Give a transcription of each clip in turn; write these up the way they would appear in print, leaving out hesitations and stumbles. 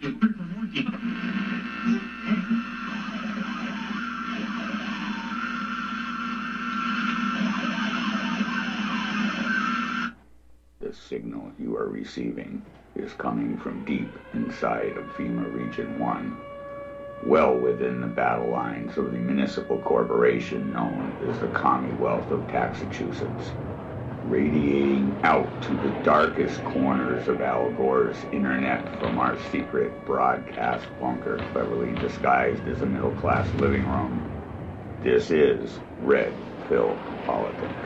The signal you are receiving is coming from deep inside of FEMA Region 1, well within the battle lines of the municipal corporation known as the Commonwealth of Massachusetts, radiating out to the darkest corners of Al Gore's internet from our secret broadcast bunker cleverly disguised as a middle-class living room. This is Red Pill Politics.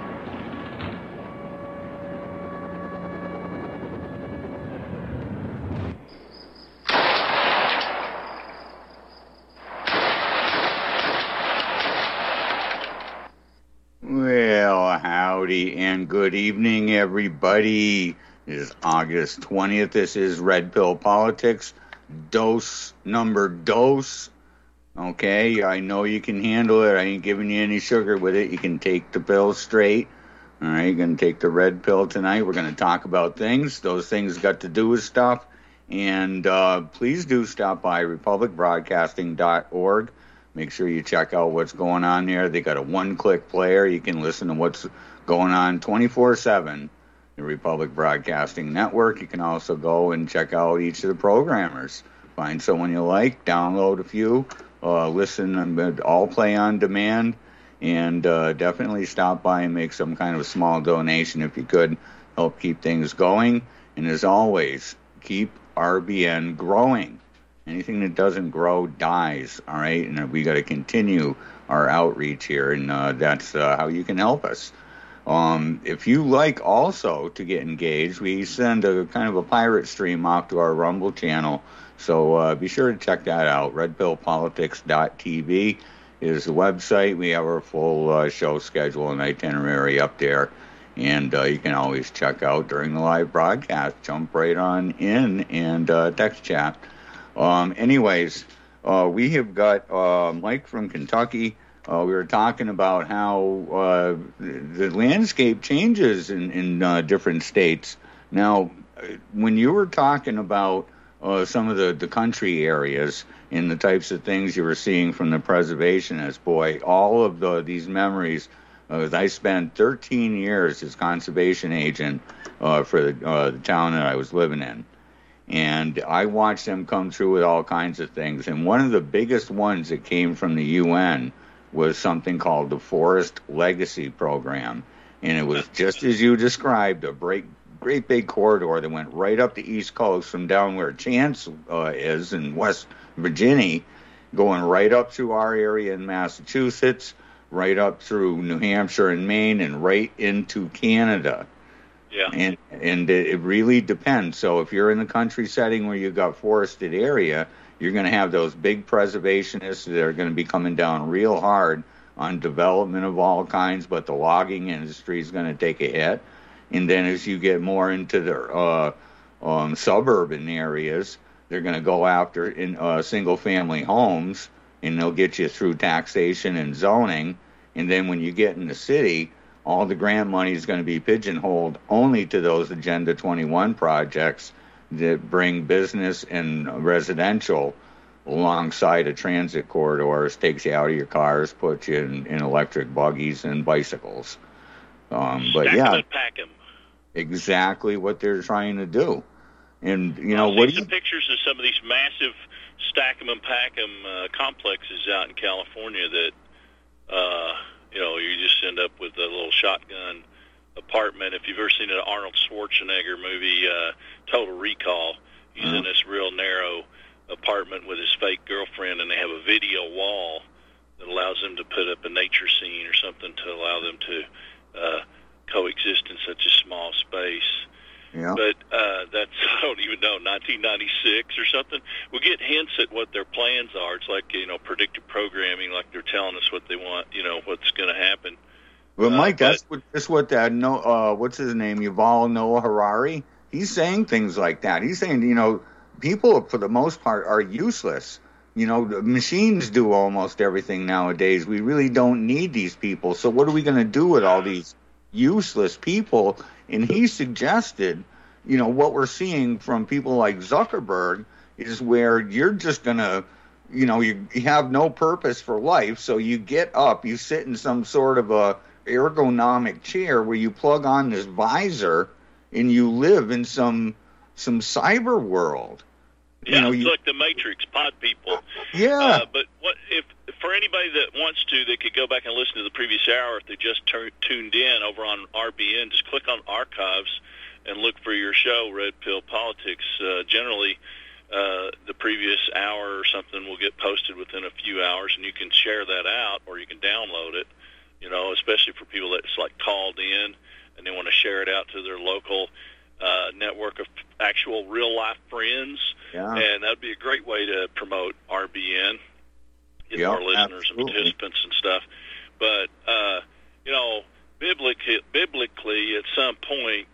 Well, howdy and good evening, everybody. It is August 20th. This is Red Pill Politics, dose number dose. Okay, I know you can handle it. I ain't giving you any sugar with it. You can take the pill straight. All right, you're going to take the red pill tonight. We're going to talk about things. Those things got to do with stuff. And please do stop by republicbroadcasting.org. Make sure you check out what's going on there. They got a one-click player. You can listen to what's going on 24/7. The Republic Broadcasting Network. You can also go and check out each of the programmers. Find someone you like, download a few, listen, all play on demand, and definitely stop by and make some kind of a small donation if you could. Help keep things going. And as always, keep RBN growing. Anything that doesn't grow dies, all right? And we got to continue our outreach here, and that's how you can help us. If you like also to get engaged, we send a kind of a pirate stream off to our Rumble channel, so be sure to check that out. redpillpolitics.tv is the website. We have our full show schedule and itinerary up there, and you can always check out during the live broadcast. Jump right on in and text chat. Anyways, we have got Mike from Kentucky. We were talking about how the landscape changes in different states. Now, when you were talking about some of the country areas and the types of things you were seeing from the preservationists, boy, all of these memories. I spent 13 years as conservation agent for the town that I was living in. And I watched them come through with all kinds of things. And one of the biggest ones that came from the UN was something called the Forest Legacy Program. And it was just as you described, a great big corridor that went right up the East Coast from down where Chance is in West Virginia, going right up through our area in Massachusetts, right up through New Hampshire and Maine, and right into Canada. Yeah. And it really depends. So if you're in the country setting where you've got forested area, you're going to have those big preservationists that are going to be coming down real hard on development of all kinds, but the logging industry is going to take a hit. And then as you get more into the suburban areas, they're going to go after in single-family homes, and they'll get you through taxation and zoning. And then when you get in the city, all the grant money is going to be pigeonholed only to those Agenda 21 projects that bring business and residential alongside of transit corridors, takes you out of your cars, puts you in electric buggies and bicycles. But yeah, pack 'em. Exactly what they're trying to do. And what do you pictures of some of these massive stack 'em and pack 'em complexes out in California that you just end up with a little shotgun apartment. If you've ever seen an Arnold Schwarzenegger movie, Total Recall, he's in this real narrow apartment with his fake girlfriend, and they have a video wall that allows them to put up a nature scene or something to allow them to coexist in such a small space. Yeah. But that's, I don't even know, 1996 or something. We get hints at what their plans are. It's like, predictive programming, like they're telling us what they want, what's going to happen. Well, Mike, that's what that, what's his name, Yuval Noah Harari? He's saying things like that. He's saying, people, for the most part, are useless. The machines do almost everything nowadays. We really don't need these people. So what are we going to do with all these useless people? And he suggested, what we're seeing from people like Zuckerberg is where you're just going to, you have no purpose for life. So you get up, you sit in some sort of a ergonomic chair where you plug on this visor and you live in some cyber world. Yeah, it's like the Matrix, pod people. Yeah. But what if for anybody that wants to, they could go back and listen to the previous hour if they just tuned in over on RBN. Just click on archives and look for your show, Red Pill Politics. Generally, the previous hour or something will get posted within a few hours, and you can share that out or you can download it. Especially for people that's like called in and they want to share it out to their local network of actual real-life friends, and that'd be a great way to promote RBN, get more listeners and participants and stuff. But, biblically, at some point,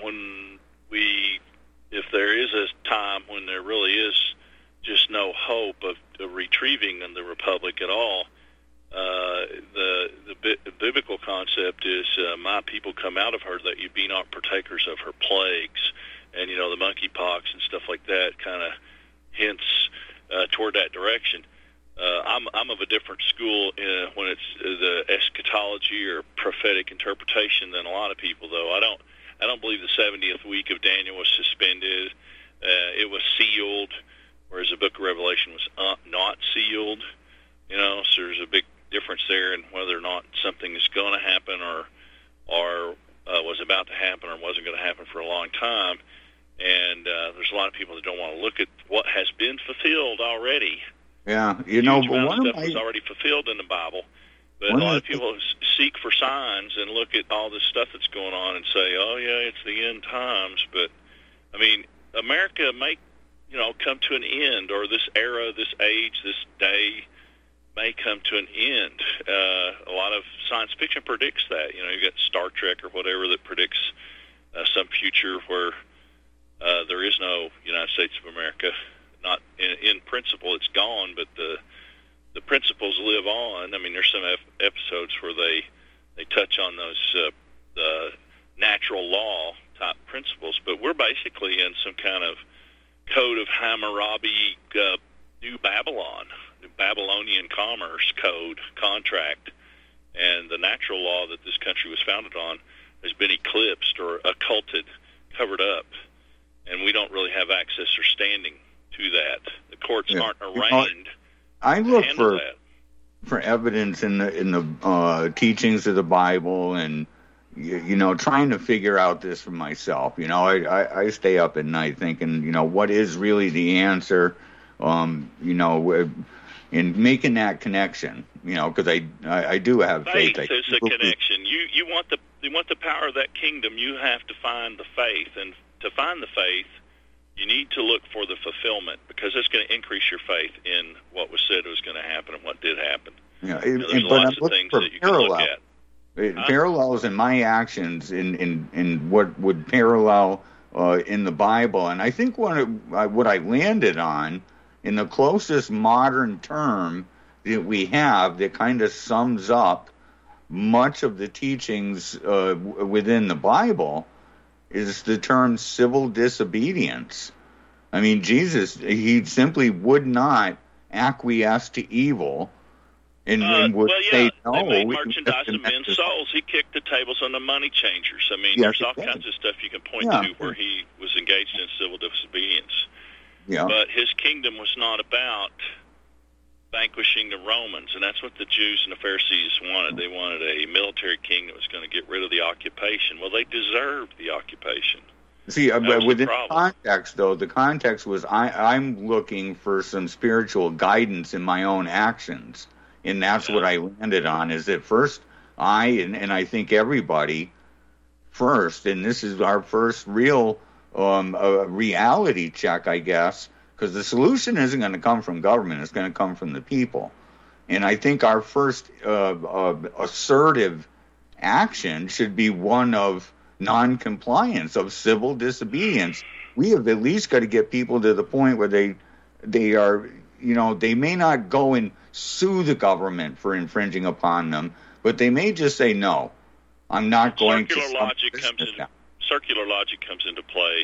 if there is a time when there really is just no hope of retrieving the republic at all, the biblical concept is, my people come out of her that you be not partakers of her plagues. And, the monkeypox and stuff like that kind of hints toward that direction. I'm of a different school when it's the eschatology or prophetic interpretation than a lot of people, though. I don't believe the 70th week of Daniel was suspended. It was sealed, whereas the book of Revelation was not sealed. So there's a big difference there in whether or not something is going to happen or was about to happen or wasn't going to happen for a long time. And there's a lot of people that don't want to look at what has been fulfilled already. Yeah, but one stuff was already fulfilled in the Bible. But a lot of people seek for signs and look at all this stuff that's going on and say, "Oh yeah, it's the end times." But I mean, America may, come to an end, or this era, this age, this day may come to an end. A lot of science fiction predicts that. You got Star Trek or whatever that predicts some future where there is no United States of America. Not in principle, it's gone, but the principles live on. I mean, there's some episodes where they touch on those the natural law type principles, but we're basically in some kind of code of Hammurabi, New Babylon, the Babylonian commerce code contract, and the natural law that this country was founded on has been eclipsed or occulted, covered up, and we don't really have access or standing to that. The courts aren't arraigned. I look for evidence in the teachings of the Bible, and trying to figure out this for myself. I stay up at night thinking, what is really the answer? In making that connection, because I do have faith. Faith is a connection. You want the power of that kingdom. You have to find the faith, and to find the faith, you need to look for the fulfillment, because it's going to increase your faith in what was said was going to happen and what did happen. Yeah, there's lots of things that you can look at. Parallels in my actions in what would parallel in the Bible, and I think what I landed on in the closest modern term that we have that kind of sums up much of the teachings within the Bible is the term civil disobedience. I mean, Jesus, he simply would not acquiesce to evil and would say no. They made merchandise of men's souls. He kicked the tables on the money changers. I mean, there's all kinds of stuff you can point to where he was engaged in civil disobedience. Yeah. But his kingdom was not about vanquishing the Romans, and that's what the Jews and the Pharisees wanted. They wanted a military king that was going to get rid of the occupation. Well, they deserved the occupation. See, but within context, though, the context was I'm looking for some spiritual guidance in my own actions, and that's what I landed on, is that first and I think everybody first, and this is our first real reality check, I guess, because the solution isn't going to come from government, it's going to come from the people. And I think our first assertive action should be one of non-compliance, of civil disobedience. We have at least got to get people to the point where they are, they may not go and sue the government for infringing upon them, but they may just say, no, I'm not going to. Circular logic comes into play. If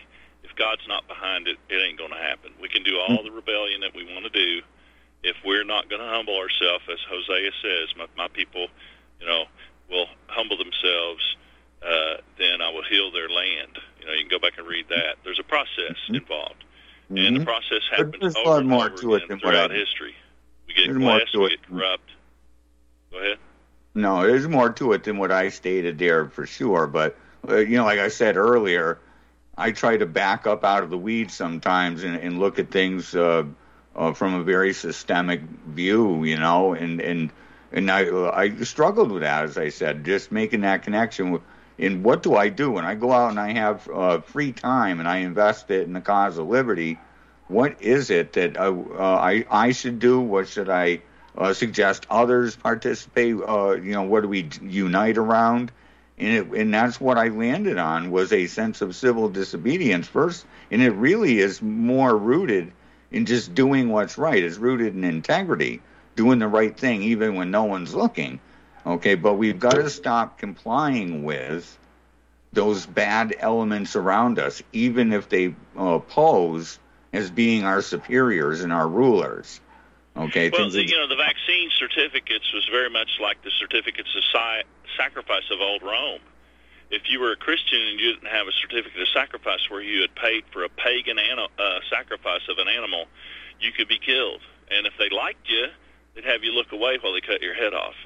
if God's not behind it, it ain't going to happen. We can do all the rebellion that we want to do. If we're not going to humble ourselves, as Hosea says, my people, will humble themselves, then I will heal their land. You can go back and read that. There's a process involved. And the process happens over and over again throughout history. We get blessed, we get corrupt. Go ahead. No, there's more to it than what I stated there for sure. But, like I said earlier, I try to back up out of the weeds sometimes and look at things from a very systemic view, and I struggled with that, as I said, just making that connection. And what do I do when I go out and I have free time and I invest it in the cause of liberty? What is it that I should do? What should I suggest others participate? What do we unite around? And that's what I landed on, was a sense of civil disobedience first. And it really is more rooted in just doing what's right. It's rooted in integrity, doing the right thing even when no one's looking. Okay, but we've got to stop complying with those bad elements around us, even if they pose as being our superiors and our rulers. Okay. Well, the vaccine certificates was very much like the certificates of sacrifice of old Rome. If you were a Christian and you didn't have a certificate of sacrifice where you had paid for a pagan sacrifice of an animal, you could be killed. And if they liked you, they'd have you look away while they cut your head off.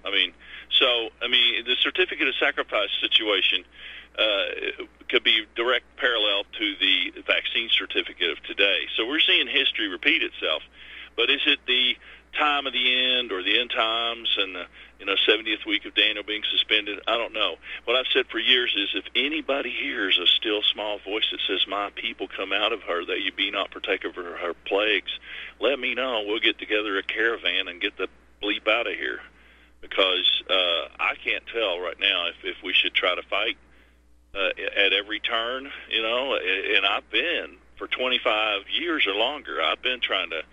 The certificate of sacrifice situation could be direct parallel to the vaccine certificate of today. So we're seeing history repeat itself. But is it the time of the end or the end times and the 70th week of Daniel being suspended? I don't know. What I've said for years is, if anybody hears a still small voice that says, "My people come out of her, that you be not partaker of her plagues," let me know. We'll get together a caravan and get the bleep out of here. Because I can't tell right now if we should try to fight at every turn, and I've been for 25 years or longer. I've been trying to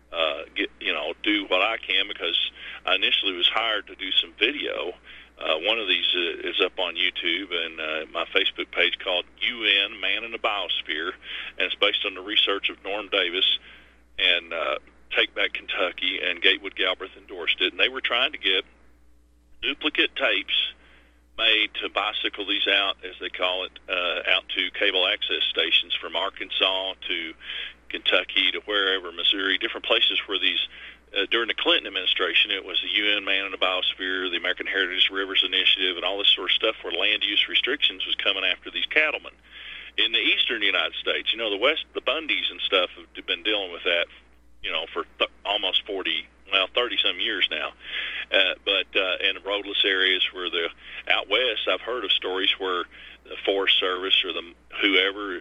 do what I can, because I initially was hired to do some video. One of these is up on YouTube and my Facebook page called UN Man in the Biosphere, and it's based on the research of Norm Davis and Take Back Kentucky, and Gatewood Galbraith endorsed it, and they were trying to get duplicate tapes made to bicycle these out, as they call it, out to cable access stations from Arkansas to Kentucky to wherever, Missouri, different places where these, during the Clinton administration, it was the UN Man in the Biosphere, the American Heritage Rivers Initiative, and all this sort of stuff where land use restrictions was coming after these cattlemen. In the eastern United States, the West, the Bundys and stuff have been dealing with that, for almost 30-some years now. But in roadless areas where out west, I've heard of stories where the Forest Service or whoever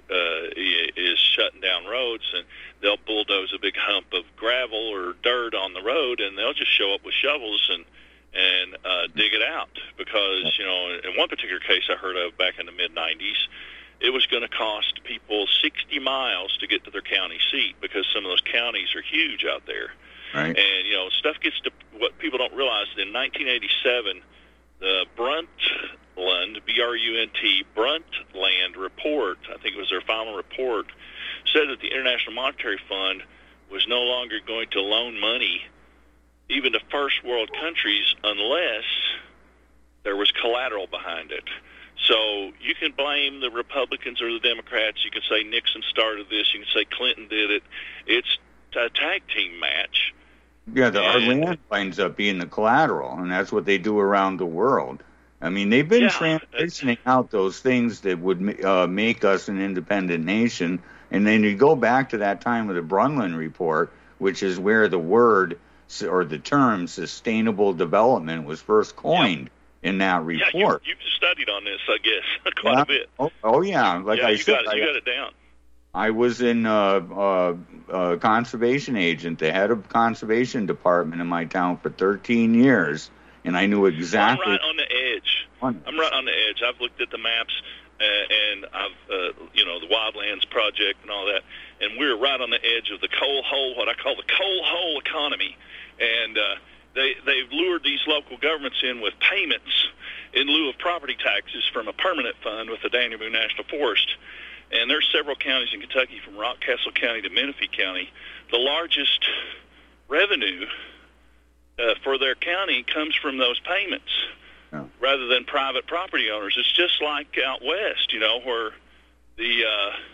is shutting down roads, and they'll bulldoze a big hump of gravel or dirt on the road, and they'll just show up with shovels and dig it out. Because, in one particular case I heard of back in the mid-'90s, it was going to cost people 60 miles to get to their county seat, because some of those counties are huge out there. Right. And, stuff gets to what people don't realize. In 1987, the Brundtland, B-R-U-N-T, Brundtland report, I think it was their final report, said that the International Monetary Fund was no longer going to loan money even to first world countries unless there was collateral behind it. So you can blame the Republicans or the Democrats. You can say Nixon started this. You can say Clinton did it. It's a tag team match. Yeah, our land winds up being the collateral, and that's what they do around the world. I mean, they've been transitioning out those things that would make us an independent nation. And then you go back to that time of the Brundtland Report, which is where the word or the term sustainable development was first coined in that report. Yeah, you've studied on this, I guess, quite a bit. Oh yeah. Like I said, you got it down. I was in a conservation agent, the head of conservation department in my town for 13 years, and I knew exactly. I'm right on the edge. I'm right on the edge. I've looked at the maps, and I've, the Wildlands Project and all that, and we're right on the edge of the coal hole, what I call the coal hole economy, and they've lured these local governments in with payments in lieu of property taxes from a permanent fund with the Daniel Boone National Forest. and there's several counties in Kentucky, from Rockcastle County to Menifee County. The largest revenue for their county comes from those payments, rather than private property owners. It's just like out west, where the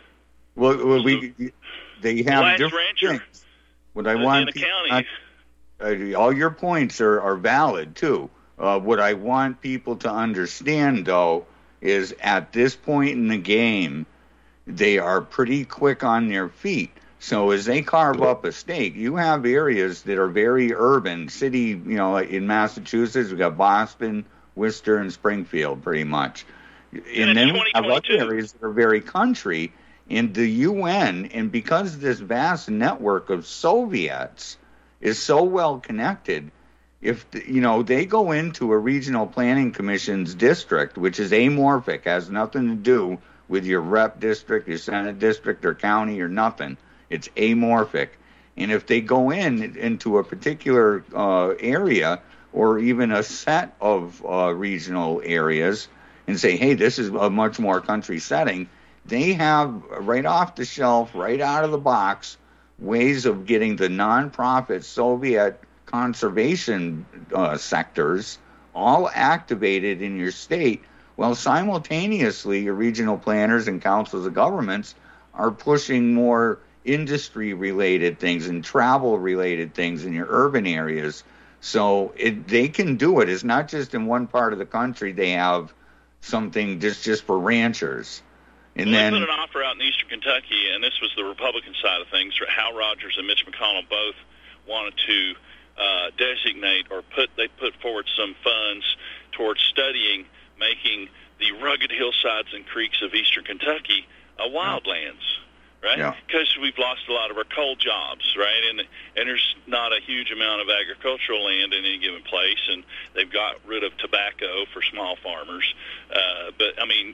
they have different rancher things. What I want in a county. All your points are valid too. What I want people to understand, though, is at this point in the game, they are pretty quick on their feet. So as they carve up a stake, you have areas that are very urban, city, in Massachusetts, we've got Boston, Worcester, and Springfield, pretty much. And then we have other areas that are very country. And the UN, and because this vast network of Soviets is so well connected, if they go into a regional planning commission's district, which is amorphic, has nothing to do with your rep district, your senate district, or county, or nothing. It's amorphic. And if they go into a particular area, or even a set of regional areas, and say, hey, this is a much more country setting, they have right off the shelf, right out of the box, ways of getting the nonprofit Soviet conservation sectors all activated in your state, while simultaneously your regional planners and councils of governments are pushing more industry-related things and travel-related things in your urban areas. So they can do it. It's not just in one part of the country they have something just for ranchers. And then they put an offer out in eastern Kentucky, and this was the Republican side of things. Hal Rogers and Mitch McConnell both wanted to designate they put forward some funds towards studying making the rugged hillsides and creeks of eastern Kentucky wildlands, right? Because we've lost a lot of our coal jobs, right? And there's not a huge amount of agricultural land in any given place, and they've got rid of tobacco for small farmers. But I mean,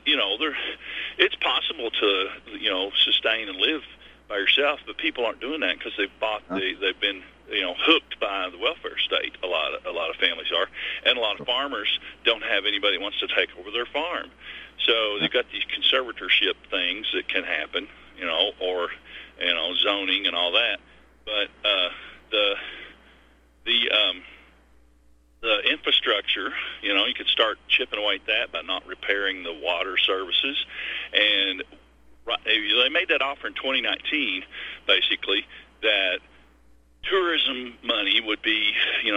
it's possible to sustain and live by yourself, but people aren't doing that because they've been hooked by the welfare state. A lot of families are, and a lot of farmers don't have anybody who wants to take over their farm. So they've got these conservatorship things that can happen, or zoning and all that. But the infrastructure, you could start chipping away at that by not repairing the water services. And they made that offer in 2019, basically, that tourism money would be,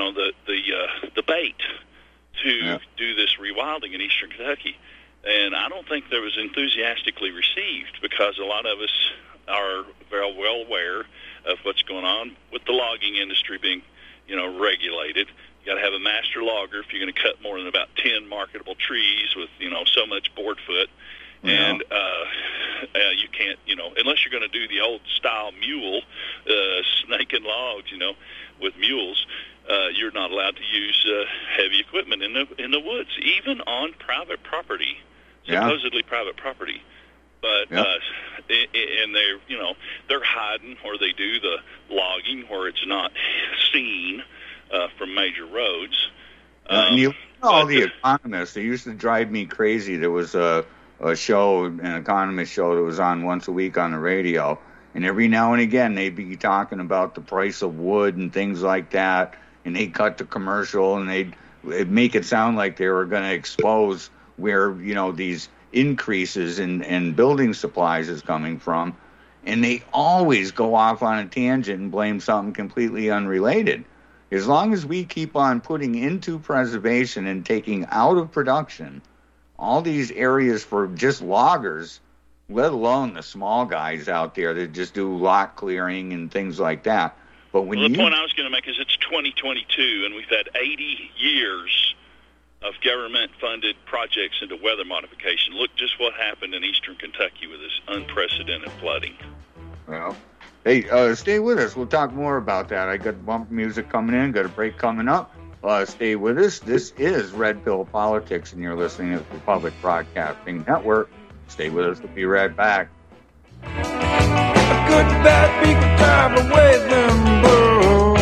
the bait to do this rewilding in eastern Kentucky. And I don't think that was enthusiastically received, because a lot of us are very well aware of what's going on with the logging industry being, regulated. You got to have a master logger if you're going to cut more than about 10 marketable trees with, so much board foot. Yeah. And you can't, unless you're going to do the old style mule, snaking logs, with mules, you're not allowed to use heavy equipment in the woods, even on private property, supposedly private property. But and they're hiding, or they do the logging where it's not seen from major roads. And all the economists, they used to drive me crazy. There was a show, an economist show that was on once a week on the radio, and every now and again they'd be talking about the price of wood and things like that, and they'd cut the commercial and they'd make it sound like they were going to expose where these increases in building supplies is coming from, and they always go off on a tangent and blame something completely unrelated. As long as we keep on putting into preservation and taking out of production all these areas for just loggers, let alone the small guys out there that just do lot clearing and things like that. But the point I was going to make is it's 2022, and we've had 80 years of government-funded projects into weather modification. Look just what happened in eastern Kentucky with this unprecedented flooding. Well, hey, stay with us. We'll talk more about that. I got bump music coming in, got a break coming up. Stay with us. This is Red Pill Politics, and you're listening to the Public Broadcasting Network. Stay with us. We'll be right back. A good bad big time away them birds.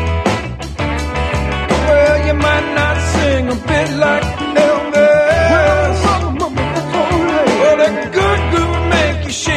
Well, you might not sing a bit like Elvis, but a good groove make you shake.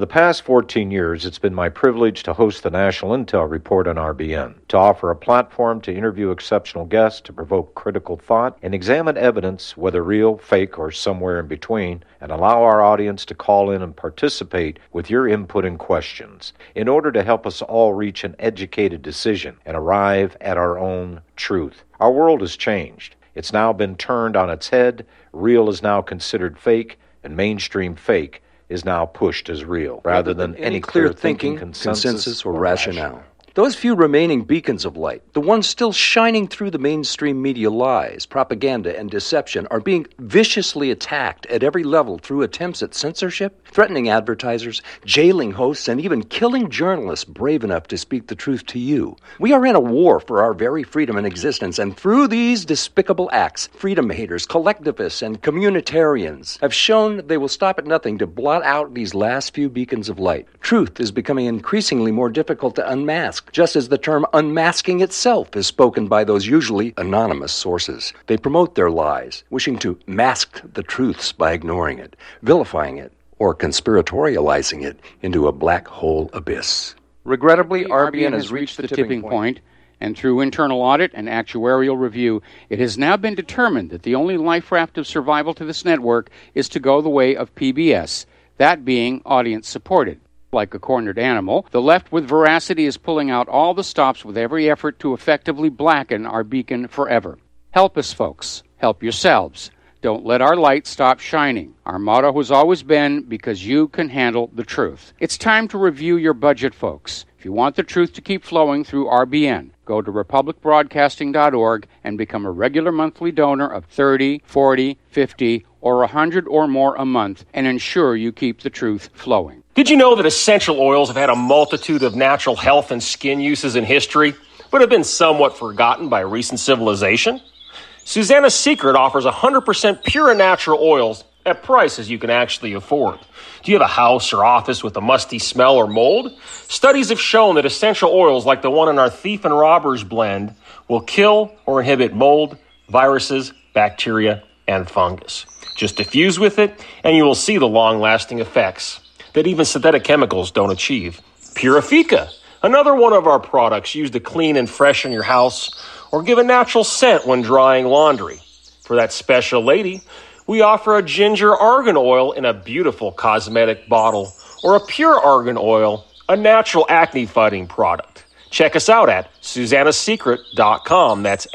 the past 14 years, it's been my privilege to host the National Intel Report on RBN, to offer a platform to interview exceptional guests, to provoke critical thought, and examine evidence, whether real, fake, or somewhere in between, and allow our audience to call in and participate with your input and questions in order to help us all reach an educated decision and arrive at our own truth. Our world has changed. It's now been turned on its head. Real is now considered fake, and mainstream fake is now pushed as real, rather than any clear thinking, consensus, or rationale. Those few remaining beacons of light, the ones still shining through the mainstream media lies, propaganda, and deception, are being viciously attacked at every level through attempts at censorship, threatening advertisers, jailing hosts, and even killing journalists brave enough to speak the truth to you. We are in a war for our very freedom and existence, and through these despicable acts, freedom haters, collectivists, and communitarians have shown they will stop at nothing to blot out these last few beacons of light. Truth is becoming increasingly more difficult to unmask, just as the term unmasking itself is spoken by those usually anonymous sources. They promote their lies, wishing to mask the truths by ignoring it, vilifying it, or conspiratorializing it into a black hole abyss. Regrettably, RBN has reached the tipping point, and through internal audit and actuarial review, it has now been determined that the only life raft of survival to this network is to go the way of PBS, that being audience-supported. Like a cornered animal, the left with veracity is pulling out all the stops with every effort to effectively blacken our beacon forever. Help us, folks. Help yourselves. Don't let our light stop shining. Our motto has always been, because you can handle the truth. It's time to review your budget, folks. If you want the truth to keep flowing through RBN, go to republicbroadcasting.org and become a regular monthly donor of $30, $40, $50, or $100 or more a month, and ensure you keep the truth flowing. Did you know that essential oils have had a multitude of natural health and skin uses in history, but have been somewhat forgotten by recent civilization? Susanna's Secret offers 100% pure and natural oils at prices you can actually afford. Do you have a house or office with a musty smell or mold? Studies have shown that essential oils like the one in our Thief and Robbers blend will kill or inhibit mold, viruses, bacteria, and fungus. Just diffuse with it, and you will see the long-lasting effects that even synthetic chemicals don't achieve. Purifica, another one of our products used to clean and freshen your house or give a natural scent when drying laundry. For that special lady, we offer a ginger argan oil in a beautiful cosmetic bottle, or a pure argan oil, a natural acne-fighting product. Check us out at susannasecret.com. That's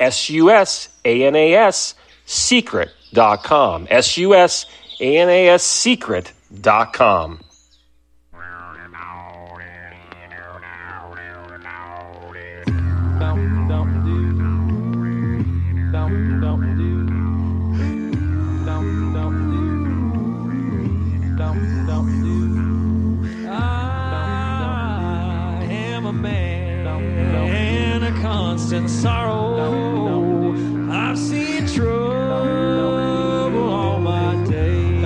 SUSANAS secret.com. SUSANAS secret.com. Constant sorrow, I've seen trouble all my days.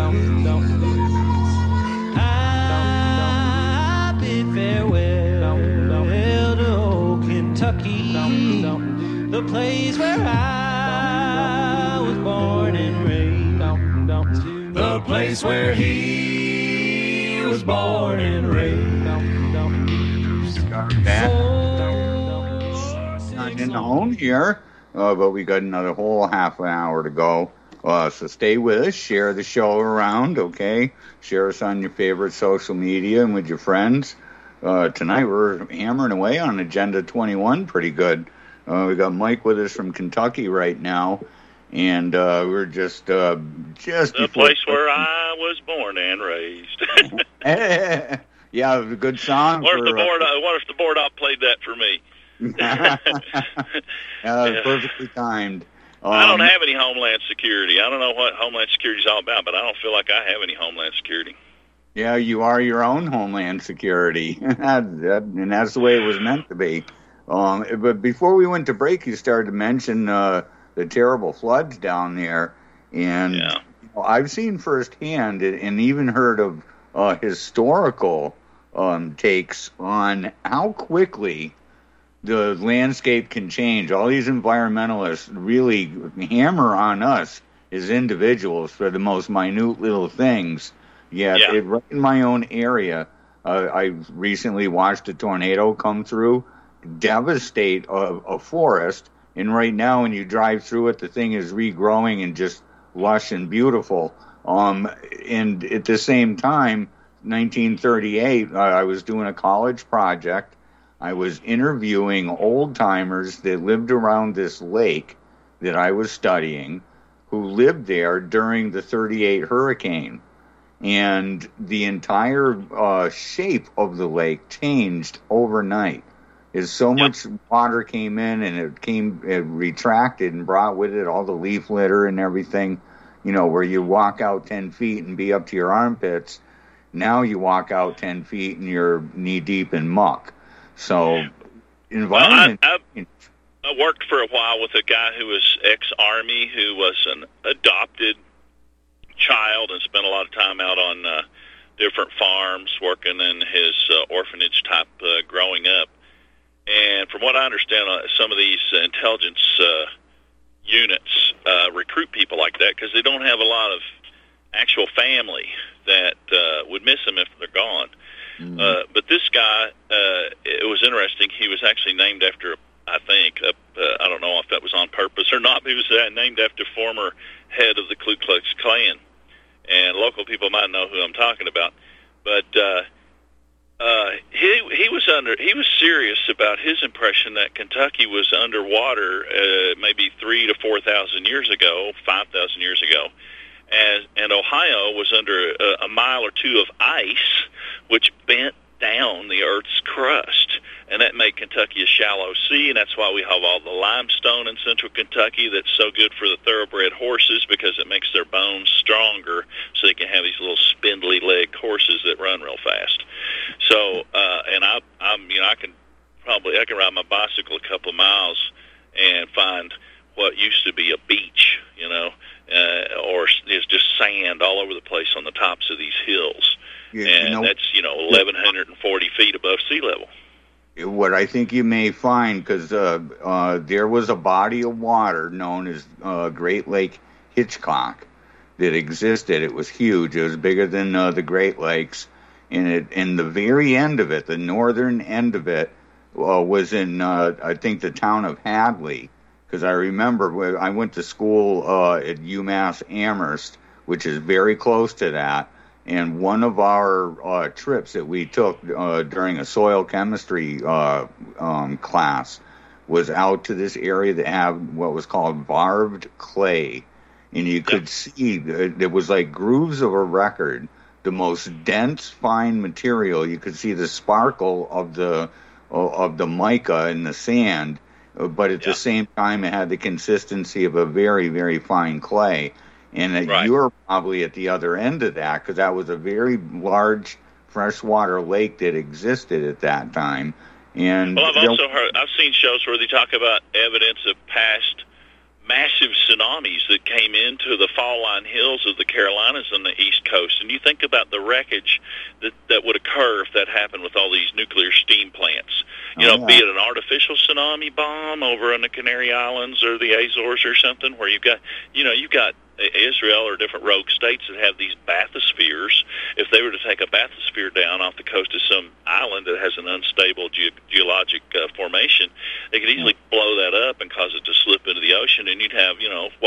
I bid farewell to old Kentucky, the place where I was born and raised, the place where he was born and raised. In the home here, but we got another whole half an hour to go. So stay with us, share the show around, okay? Share us on your favorite social media and with your friends. Tonight we're hammering away on Agenda 21 pretty good. We got Mike with us from Kentucky right now, and we're just the place where I was born and raised. Yeah, it was a good song. What if the board op played that for me? Perfectly timed. I don't have any Homeland Security. I don't know what Homeland Security is all about, but I don't feel like I have any Homeland Security. Yeah, you are your own Homeland Security, and that's the way it was meant to be. But before we went to break, you started to mention the terrible floods down there, and I've seen firsthand and even heard of historical takes on how quickly the landscape can change. All these environmentalists really hammer on us as individuals for the most minute little things. Yet, right in my own area, I recently watched a tornado come through, devastate a forest, and right now when you drive through it, the thing is regrowing and just lush and beautiful. And at the same time, 1938, I was doing a college project. I was interviewing old-timers that lived around this lake that I was studying, who lived there during the 38 hurricane. And the entire shape of the lake changed overnight. As so much water came in, and it retracted and brought with it all the leaf litter and everything, where you walk out 10 feet and be up to your armpits. Now you walk out 10 feet and you're knee-deep in muck. So environment... I worked for a while with a guy who was ex-Army, who was an adopted child and spent a lot of time out on different farms working in his orphanage type growing up. And from what I understand, some of these intelligence units recruit people like that because they don't have a lot of actual family that would miss them if they're gone. Mm-hmm. But this guy, it was interesting. He was actually named after, I think, I don't know if that was on purpose or not, but he was named after former head of the Ku Klux Klan. And local people might know who I'm talking about. But he was serious about his impression that Kentucky was underwater maybe 3,000 to 4,000 years ago, 5,000 years ago. And Ohio was under a mile or two of ice, which bent down the Earth's crust. And that made Kentucky a shallow sea, and that's why we have all the limestone in central Kentucky that's so good for the thoroughbred horses, because it makes their bones stronger so they can have these little spindly-legged horses that run real fast. So, and I can ride my bicycle a couple of miles and find what used to be a beach, or is just sand all over the place on the tops of these hills. And that's, 1,140 feet above sea level. What I think you may find, because there was a body of water known as Great Lake Hitchcock that existed. It was huge. It was bigger than the Great Lakes. And the very end of it, the northern end of it, was in, I think, the town of Hadley. Because I remember I went to school at UMass Amherst, which is very close to that. And one of our trips that we took during a soil chemistry class was out to this area that had what was called varved clay. And you could see there was like grooves of a record, the most dense, fine material. You could see the sparkle of the mica in the sand, but at the same time it had the consistency of a very, very fine clay. And you were probably at the other end of that, because that was a very large freshwater lake that existed at that time. And well, I've seen shows where they talk about evidence of past massive tsunamis that came into the fall line hills of the Carolinas and the East Coast. And you think about the wreckage that would occur if that happened with all these nuclear steam plants. Be it an artificial tsunami bomb over on the Canary Islands or the Azores or something, where you've got Israel or different rogue states that have these bathyspheres. If they were to take a bathysphere down off the coast of some island that has an unstable geologic formation, they could easily blow that up and cause it to slip into the ocean, and you'd have,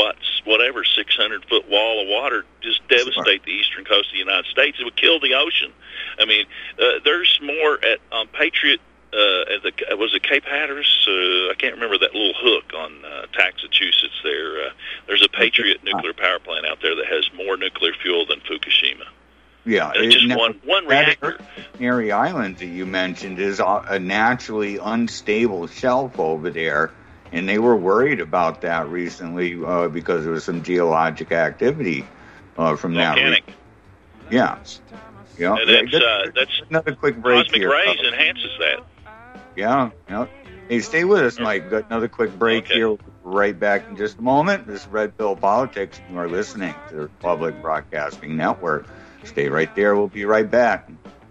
600-foot wall of water just devastate the eastern coast of the United States. It would kill the ocean. I mean, there's more on Patriot. Was it Cape Hatteras? I can't remember that little hook on Massachusetts there. There's a Patriot nuclear power plant out there that has more nuclear fuel than Fukushima. Yeah. And it's just one reactor. Canary Island that you mentioned is a naturally unstable shelf over there, and they were worried about that recently because there was some geologic activity from volcanic. That. Yeah. Yeah. And that's another quick break cosmic here. rays enhances that. Yeah. Hey, stay with us, Mike. Got another quick break here. We'll be right back in just a moment. This is Red Pill Politics. You are listening to the Republic Broadcasting Network. Stay right there. We'll be right back.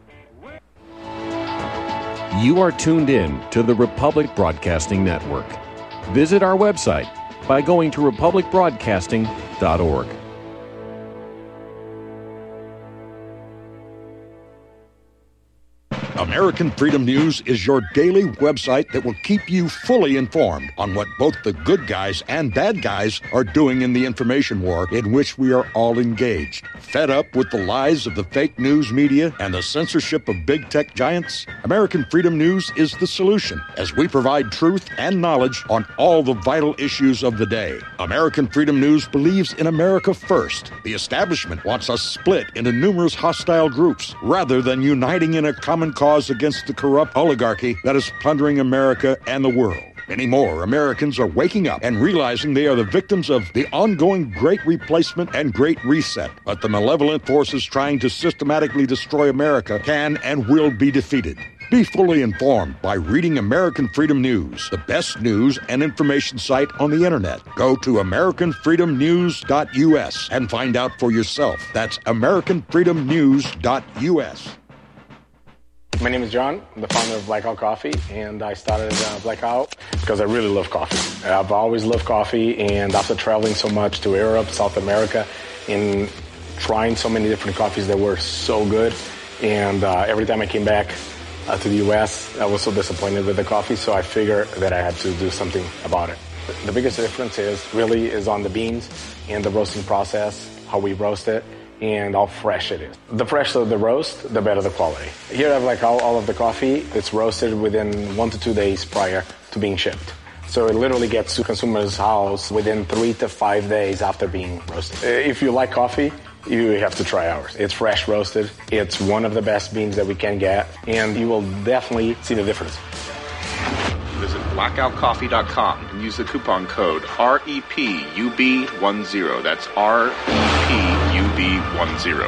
You are tuned in to the Republic Broadcasting Network. Visit our website by going to republicbroadcasting.org. American Freedom News is your daily website that will keep you fully informed on what both the good guys and bad guys are doing in the information war in which we are all engaged. Fed up with the lies of the fake news media and the censorship of big tech giants? American Freedom News is the solution, as we provide truth and knowledge on all the vital issues of the day. American Freedom News believes in America first. The establishment wants us split into numerous hostile groups rather than uniting in a common cause against the corrupt oligarchy that is plundering America and the world. Many more Americans are waking up and realizing they are the victims of the ongoing Great Replacement and Great Reset. But the malevolent forces trying to systematically destroy America can and will be defeated. Be fully informed by reading American Freedom News, the best news and information site on the internet. Go to AmericanFreedomNews.us and find out for yourself. That's AmericanFreedomNews.us. My name is John. I'm the founder of Blackout Coffee, and I started Blackout because I really love coffee. I've always loved coffee, and after traveling so much to Europe, South America, and trying so many different coffees that were so good, and every time I came back to the U.S., I was so disappointed with the coffee, so I figured that I had to do something about it. The biggest difference is on the beans and the roasting process, how we roast it, and how fresh it is. The fresher the roast, the better the quality. Here I have all of the coffee. It's roasted within 1 to 2 days prior to being shipped. So it literally gets to consumer's house within 3 to 5 days after being roasted. If you like coffee, you have to try ours. It's fresh roasted. It's one of the best beans that we can get, and you will definitely see the difference. Visit blackoutcoffee.com and use the coupon code REPUB10. That's REPUB10.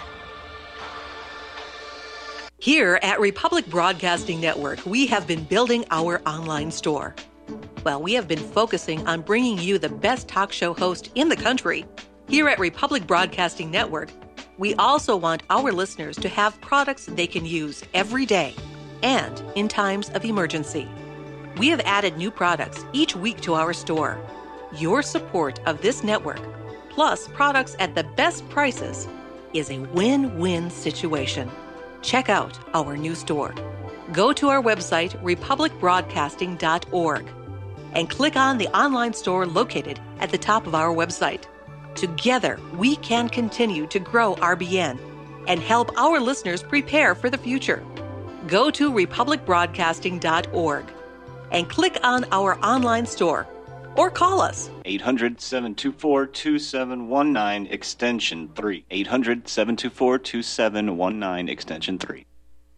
Here at Republic Broadcasting Network, we have been building our online store. Well, we have been focusing on bringing you the best talk show host in the country. Here at Republic Broadcasting Network, we also want our listeners to have products they can use every day and in times of emergency. We have added new products each week to our store. Your support of this network, plus products at the best prices, is a win-win situation. Check out our new store. Go to our website, republicbroadcasting.org, and click on the online store located at the top of our website. Together, we can continue to grow RBN and help our listeners prepare for the future. Go to republicbroadcasting.org and click on our online store or call us. 800-724-2719, extension 3. 800-724-2719, extension 3.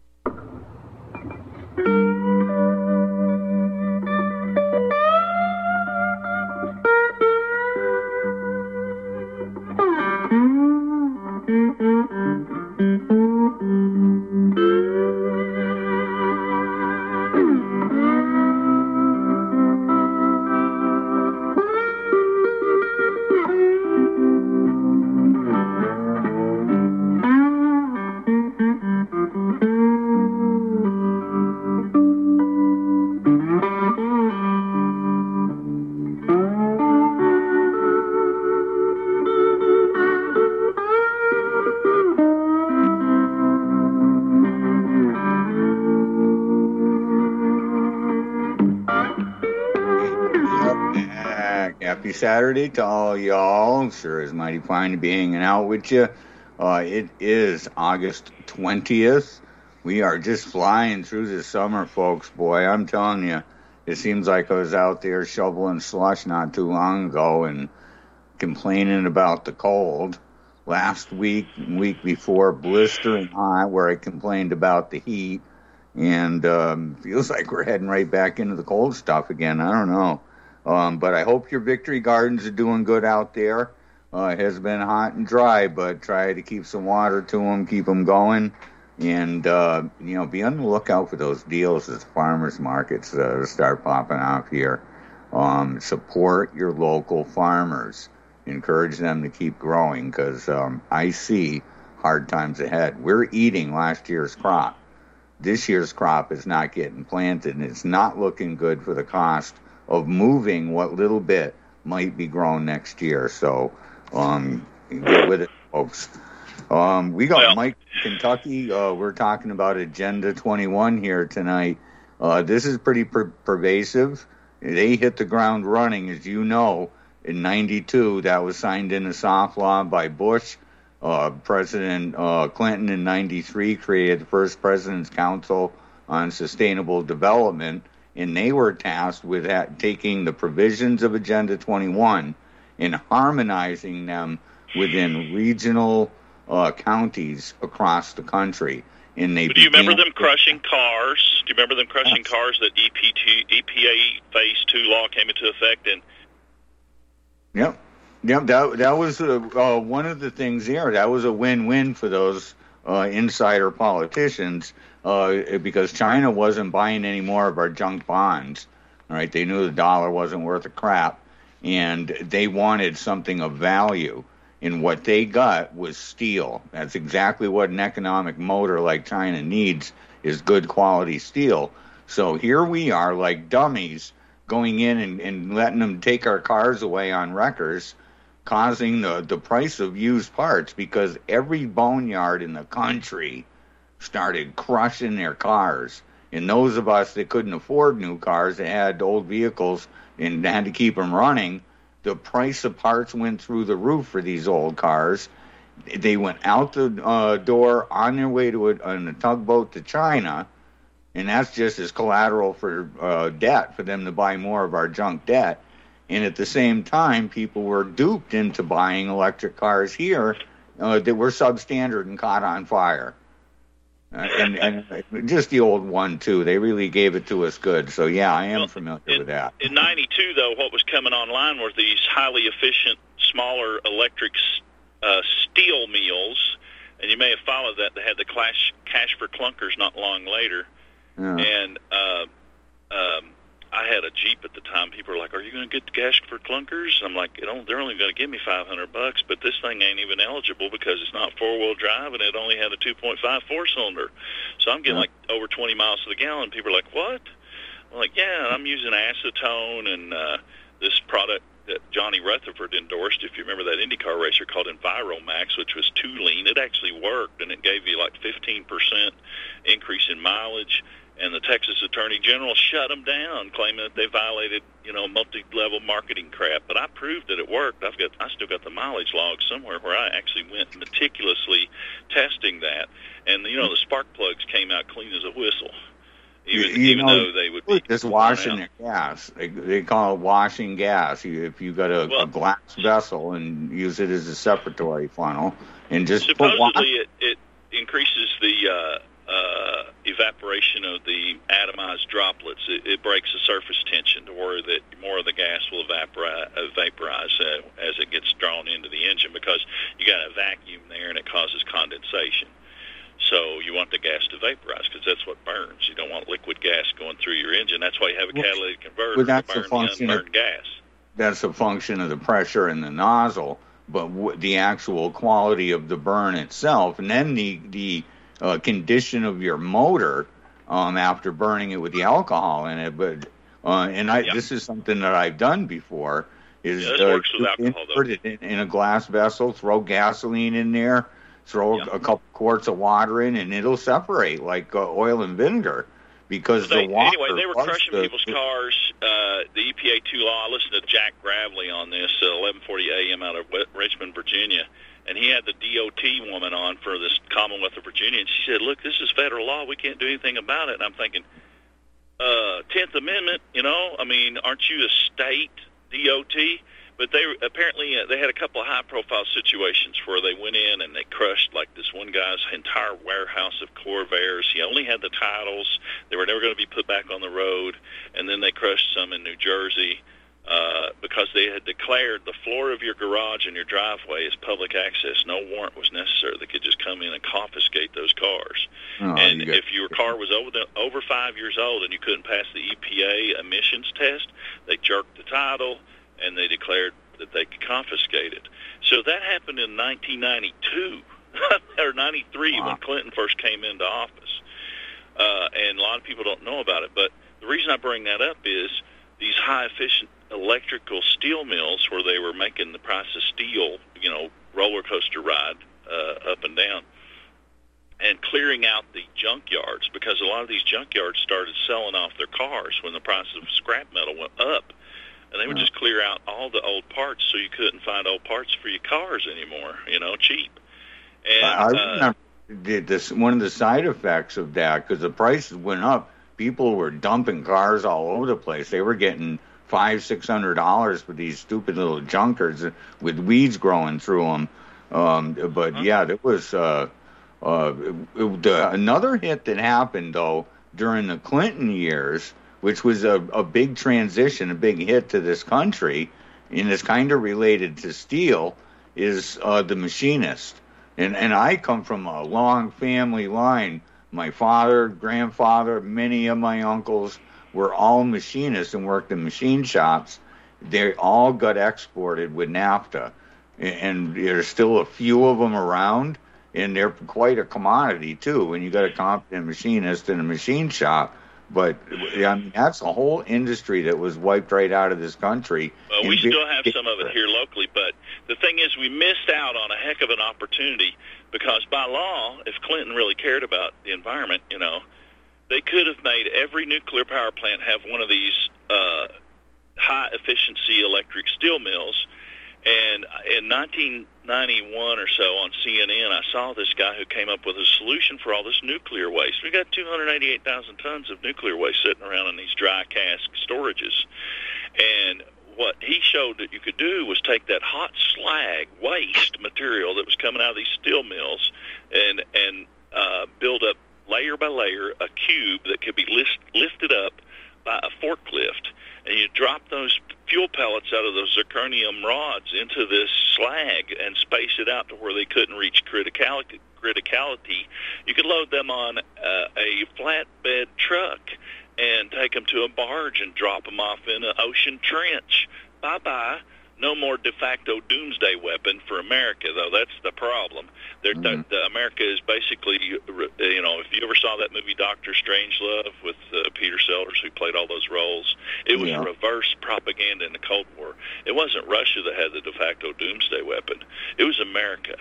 Saturday to all y'all. Sure is mighty fine to be hanging out with you. It is August 20th. We are just flying through the summer, folks. Boy, I'm telling you, it seems like I was out there shoveling slush not too long ago and complaining about the cold. Last week, week before, blistering hot, where I complained about the heat. And feels like we're heading right back into the cold stuff again. I don't know. But I hope your victory gardens are doing good out there. It has been hot and dry, but try to keep some water to them, keep them going, and be on the lookout for those deals as farmers markets start popping off here. Support your local farmers. Encourage them to keep growing, because I see hard times ahead. We're eating last year's crop. This year's crop is not getting planted, and it's not looking good for the cost of moving what little bit might be grown next year. So get with it, folks. We got Mike from Kentucky. We're talking about Agenda 21 here tonight. This is pretty pervasive. They hit the ground running, as you know, in 92. That was signed into soft law by Bush. President Clinton in 93 created the first President's Council on Sustainable Development, and they were tasked with taking the provisions of Agenda 21 and harmonizing them within regional counties across the country. And they do you remember them crushing cars? Do you remember them crushing cars that EPA Phase 2 law came into effect? And Yep, that was one of the things there. That was a win-win for those insider politicians because China wasn't buying any more of our junk bonds. All right, they knew the dollar wasn't worth a crap, and they wanted something of value. And what they got was steel. That's exactly what an economic motor like China needs, is good quality steel. So here we are like dummies going in and letting them take our cars away on wreckers, causing the price of used parts, because every boneyard in the country started crushing their cars. And those of us that couldn't afford new cars, that had old vehicles and had to keep them running, the price of parts went through the roof for these old cars. They went out the door on their way on a tugboat to China, and that's just as collateral for debt, for them to buy more of our junk debt. And at the same time, people were duped into buying electric cars here that were substandard and caught on fire. And just the old one, too. They really gave it to us good. So, yeah, I am familiar with that. In 92, though, what was coming online were these highly efficient, smaller electric steel mills. And you may have followed that. They had the Cash for Clunkers not long later. Yeah. And I had a Jeep at the time. People were like, "Are you going to get the Cash for Clunkers?" I'm like, they're only going to give me $500, but this thing ain't even eligible because it's not four-wheel drive and it only had a 2.5 four-cylinder. So I'm getting like over 20 miles to the gallon. People are like, "What?" I'm like, "Yeah, I'm using acetone and this product that Johnny Rutherford endorsed, if you remember that IndyCar racer, called Enviromax, which was toluene. It actually worked, and it gave you like 15% increase in mileage. And the Texas Attorney General shut them down, claiming that they violated, multi-level marketing crap. But I proved that it worked. I still got the mileage log somewhere where I actually went meticulously testing that. And, the spark plugs came out clean as a whistle, even though they would be just washing their gas. They call it washing gas. If you got a glass vessel and use it as a separatory funnel, and just supposedly it increases the evaporation of the atomized droplets. It breaks the surface tension to where that more of the gas will vaporize as it gets drawn into the engine, because you got a vacuum there and it causes condensation. So you want the gas to vaporize because that's what burns. You don't want liquid gas going through your engine. That's why you have a catalytic converter to burn the unburned gas. That's a function of the pressure in the nozzle, but the actual quality of the burn itself, and then the condition of your motor after burning it with the alcohol in it. But this is something that I've done before. Is works with alcohol, put it in a glass vessel, throw gasoline in there, throw a couple quarts of water in, and it'll separate like oil and vinegar. Because the water. Anyway, they were crushing people's cars. The EPA 2 law. I listened to Jack Gravely on this 11:40 a.m. out of Richmond, Virginia, and he had the DOT woman on for this Commonwealth of Virginia, and she said, "Look, this is federal law. We can't do anything about it." And I'm thinking, 10th Amendment. Aren't you a state DOT? But they apparently they had a couple of high-profile situations where they went in and they crushed, like this one guy's entire warehouse of Corvairs. He only had the titles; they were never going to be put back on the road. And then they crushed some in New Jersey because they had declared the floor of your garage and your driveway as public access. No warrant was necessary; they could just come in and confiscate those cars. And if your car was over 5 years old and you couldn't pass the EPA emissions test, they jerked the title and they declared that they could confiscate it. So that happened in 1992 or 93 when Clinton first came into office. And a lot of people don't know about it. But the reason I bring that up is these high-efficient electrical steel mills where they were making the price of steel, roller coaster ride up and down. clearing out the junkyards, because a lot of these junkyards started selling off their cars when the price of scrap metal went up. And they would just clear out all the old parts so you couldn't find old parts for your cars anymore, cheap. And I remember one of the side effects of that, because the prices went up, people were dumping cars all over the place. They were getting $500-$600 for these stupid little junkers with weeds growing through them. But yeah, there was another hit that happened though during the Clinton years, which was a big transition, a big hit to this country, and it's kind of related to steel, is the machinist. And I come from a long family line. My father, grandfather, many of my uncles were all machinists and worked in machine shops. They all got exported with NAFTA. And there's still a few of them around, and they're quite a commodity, too, when you got a competent machinist in a machine shop. But I mean, that's a whole industry that was wiped right out of this country. Well, we still have some of it here locally, but the thing is we missed out on a heck of an opportunity, because by law, if Clinton really cared about the environment, they could have made every nuclear power plant have one of these high-efficiency electric steel mills. And in 1991 or so on CNN, I saw this guy who came up with a solution for all this nuclear waste. We got 288,000 tons of nuclear waste sitting around in these dry cask storages. And what he showed that you could do was take that hot slag waste material that was coming out of these steel mills and build up layer by layer a cube that could be lifted up by a forklift. And you drop those fuel pellets out of those zirconium rods into this slag and space it out to where they couldn't reach criticality. You could load them on a flatbed truck and take them to a barge and drop them off in an ocean trench. Bye-bye. No more de facto doomsday weapon for America, though. That's the problem. America is basically, if you ever saw that movie Dr. Strangelove with Peter Sellers, who played all those roles, it was reverse propaganda in the Cold War. It wasn't Russia that had the de facto doomsday weapon. It was America.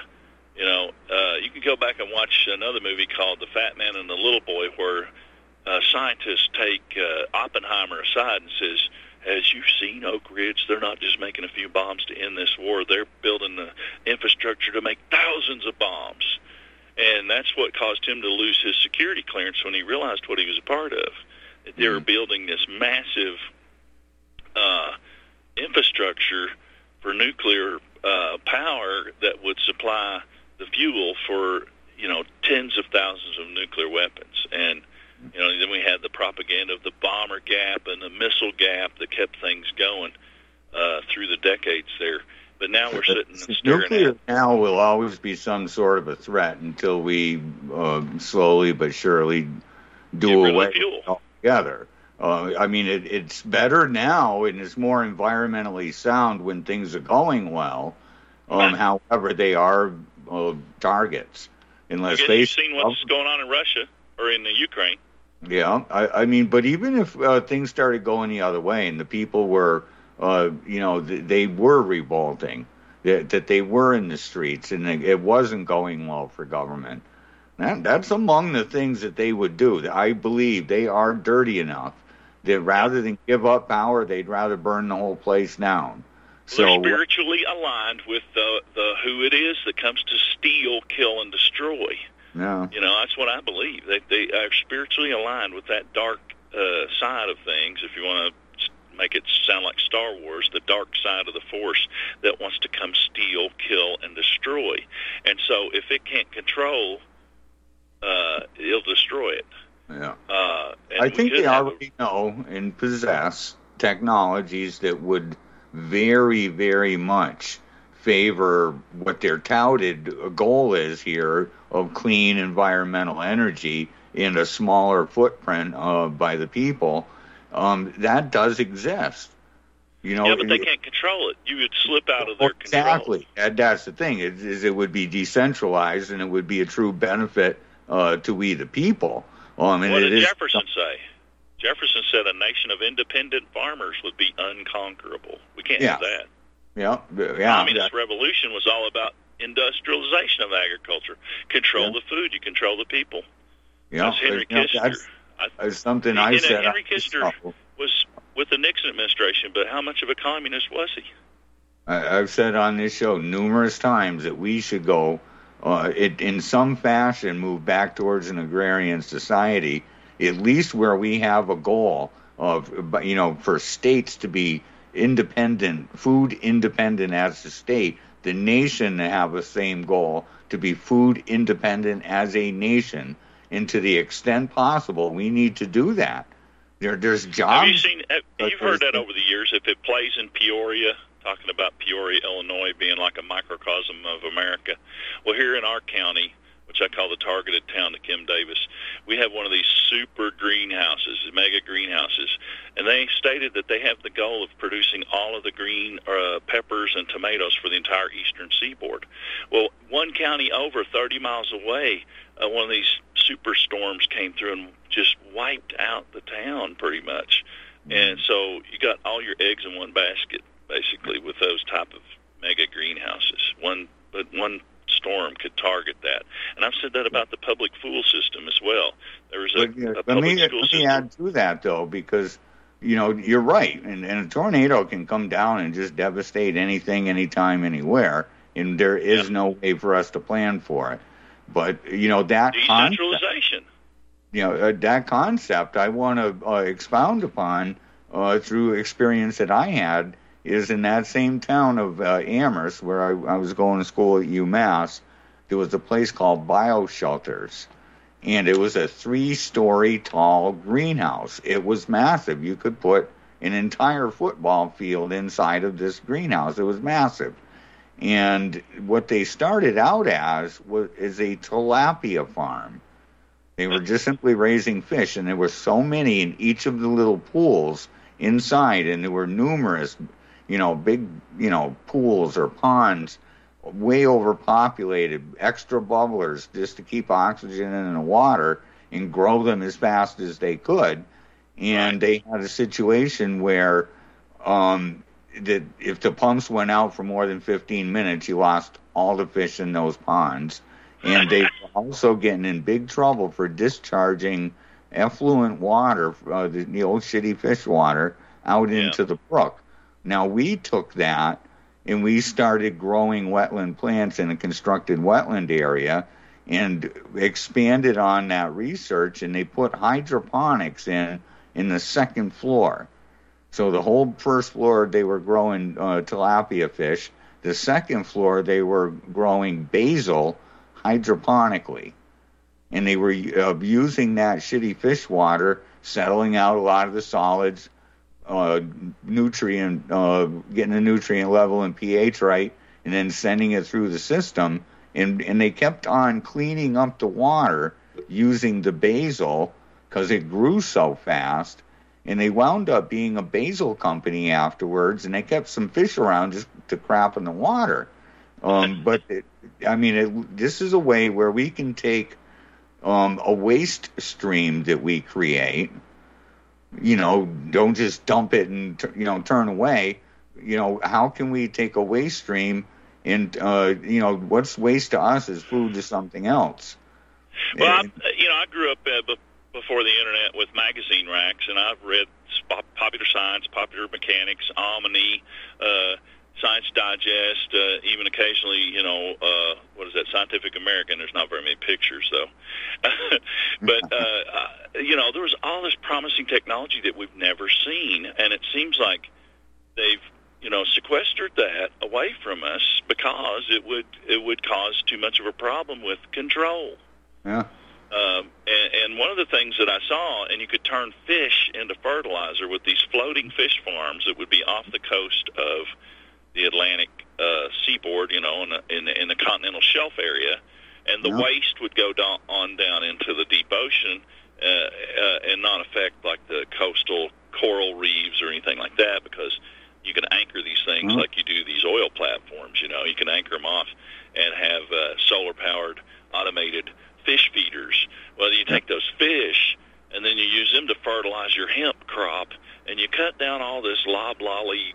You can go back and watch another movie called The Fat Man and the Little Boy, where scientists take Oppenheimer aside and says, as you've seen, Oak Ridge, they're not just making a few bombs to end this war. They're building the infrastructure to make thousands of bombs. And that's what caused him to lose his security clearance when he realized what he was a part of. They were building this massive infrastructure for nuclear power that would supply the fuel for, tens of thousands of nuclear weapons. And then we had the propaganda of the bomber gap and the missile gap that kept things going through the decades there. But now we're sitting and staring nuclear at now will always be some sort of a threat until we slowly but surely do away with it altogether. It's better now, and it's more environmentally sound when things are going well. However, they are targets. Unless you've seen what's going on in Russia or in the Ukraine. Yeah, but even if things started going the other way and the people were, they were revolting, that they were in the streets and it wasn't going well for government, that's among the things that they would do. I believe they are dirty enough that rather than give up power, they'd rather burn the whole place down. They're spiritually aligned with the who it is that comes to steal, kill, and destroy. Yeah. That's what I believe. They are spiritually aligned with that dark side of things, if you want to make it sound like Star Wars, the dark side of the Force that wants to come steal, kill, and destroy. And so if it can't control, it'll destroy it. Yeah. I think they already know and possess technologies that would very, very much favor what their touted goal is here of clean environmental energy in a smaller footprint by the people. That does exist. But they can't control it. You would slip out of their control. Exactly. That's the thing. It would be decentralized, and it would be a true benefit to we the people. What did Jefferson say? Jefferson said a nation of independent farmers would be unconquerable. We can't do that. Yeah. Communist revolution was all about industrialization of agriculture. Control the food, you control the people. Yeah, Henry Kissinger. That's something I said. Henry Kissinger was with the Nixon administration, but how much of a communist was he? I've said on this show numerous times that we should go, in some fashion, move back towards an agrarian society, at least where we have a goal of, for states to be independent, food independent as a state, the nation to have the same goal to be food independent as a nation. And to the extent possible, we need to do that. There's jobs. You've heard that over the years. If it plays in Peoria, talking about Peoria, Illinois being like a microcosm of America. Well, here in our county, which I call the targeted town to Kim Davis, we have one of these super greenhouses, mega greenhouses, and they stated that they have the goal of producing all of the green peppers and tomatoes for the entire eastern seaboard. Well, one county over, 30 miles away, one of these super storms came through and just wiped out the town pretty much. And so you got all your eggs in one basket, basically, with those type of mega greenhouses. One storm could target that. And I've said that about the public school system as well. There was a public school system. Let me add to that, though, because, you're right. And a tornado can come down and just devastate anything, anytime, anywhere. And there is no way for us to plan for it. But, that decentralization. That concept I want to expound upon through experience that I had is in that same town of Amherst, where I was going to school at UMass. There was a place called Bioshelters, and it was a 3-story tall greenhouse. It was massive. You could put an entire football field inside of this greenhouse. It was massive. And what they started out as is a tilapia farm. They were just simply raising fish, and there were so many in each of the little pools inside, and there were numerous, big, pools or ponds, way overpopulated, extra bubblers just to keep oxygen in the water and grow them as fast as they could. And they had a situation where that if the pumps went out for more than 15 minutes, you lost all the fish in those ponds. And they were also getting in big trouble for discharging effluent water, the old shitty fish water, out into the brook. Now, we took that and we started growing wetland plants in a constructed wetland area and expanded on that research, and they put hydroponics in the second floor. So the whole first floor, they were growing tilapia fish. The second floor, they were growing basil hydroponically. And they were using that shitty fish water, settling out a lot of the solids, nutrient, getting the nutrient level and pH right, and then sending it through the system. And they kept on cleaning up the water using the basil because it grew so fast. And they wound up being a basil company afterwards, and they kept some fish around just to crap in the water. But, this is a way where we can take a waste stream that we create, don't just dump it and, turn away. How can we take a waste stream and, what's waste to us is food to something else? Well, I grew up before the internet with magazine racks, and I've read Popular Science, Popular Mechanics, Omni, Science Digest, even occasionally, Scientific American. There's not very many pictures, though. But, there was all this promising technology that we've never seen, and it seems like they've, sequestered that away from us because it would cause too much of a problem with control. Yeah. And one of the things that I saw, and you could turn fish into fertilizer with these floating fish farms that would be off the coast of the Atlantic seaboard, in the continental shelf area, and the waste would go down into the deep ocean and not affect like the coastal coral reefs or anything like that, because you can anchor these things like you do these oil platforms. You can anchor them off and have solar-powered automated fish feeders. Well, you take those fish and then you use them to fertilize your hemp crop, and you cut down all this loblolly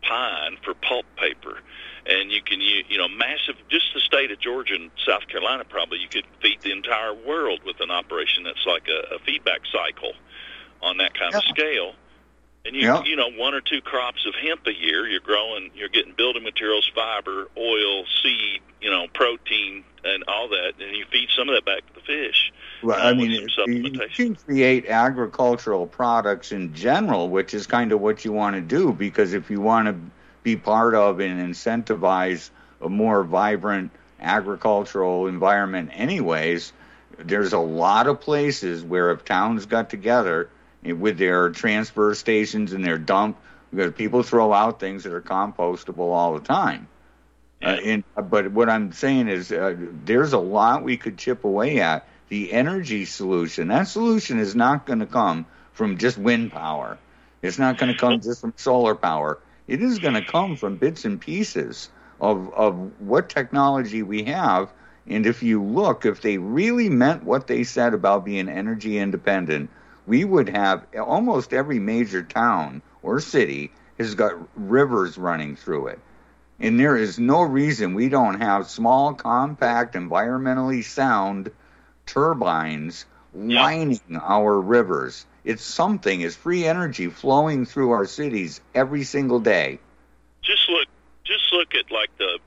pine for pulp paper. And you can use, massive, just the state of Georgia and South Carolina probably, you could feed the entire world with an operation that's like a feedback cycle on that kind of scale. And you one or two crops of hemp a year, you're getting building materials, fiber, oil, seed, protein, and all that, and you feed some of that back to the fish. Well, I mean, you can create agricultural products in general, which is kind of what you want to do, because if you want to be part of and incentivize a more vibrant agricultural environment anyways, there's a lot of places where if towns got together with their transfer stations and their dump, because people throw out things that are compostable all the time. But what I'm saying is there's a lot we could chip away at. The energy solution, that solution is not going to come from just wind power. It's not going to come just from solar power. It is going to come from bits and pieces of what technology we have. And if you look, if they really meant what they said about being energy independent, we would have almost every major town or city has got rivers running through it. And there is no reason we don't have small, compact, environmentally sound turbines lining our rivers. It's free energy flowing through our cities every single day. Just look at like the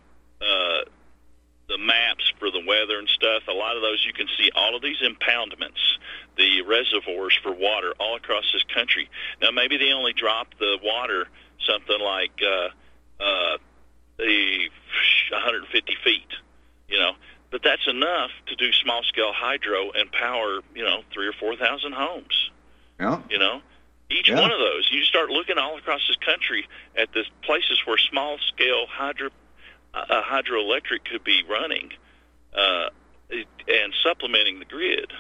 maps for the weather and stuff. A lot of those you can see all of these impoundments, the reservoirs for water all across this country. Now maybe they only drop the water something like 150 feet, but that's enough to do small scale hydro and power 3,000 or 4,000 homes. Each one of those, you start looking all across this country at the places where small scale hydroelectric could be running and supplementing the grid.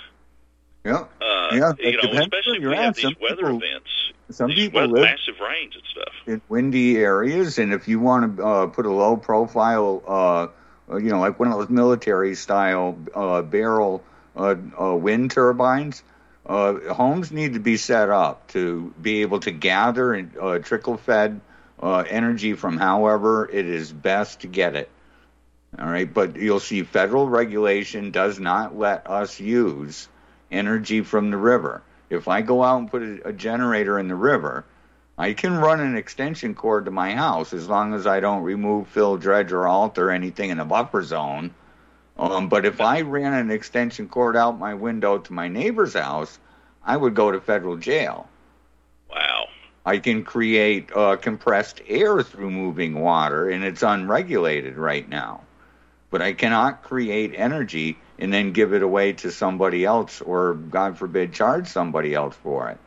Especially if we have these weather events, massive rains and stuff in windy areas. And if you want to put a low profile, like one of those military style barrel wind turbines, homes need to be set up to be able to gather and trickle fed energy from however it is best to get it. All right, but you'll see federal regulation does not let us use energy from the river. If I go out and put a generator in the river, I can run an extension cord to my house as long as I don't remove, fill, dredge, or alter anything in the buffer zone. But if I ran an extension cord out my window to my neighbor's house, I would go to federal jail. Wow. I can create compressed air through moving water, and it's unregulated right now. But I cannot create energy and then give it away to somebody else or, God forbid, charge somebody else for it.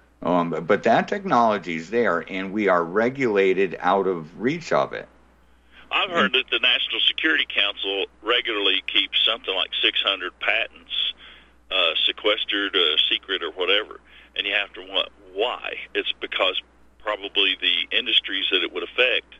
But that technology is there, and we are regulated out of reach of it. I've heard that the National Security Council regularly keeps something like 600 patents sequestered, secret, or whatever. And you have to wonder why. It's because probably the industries that it would affect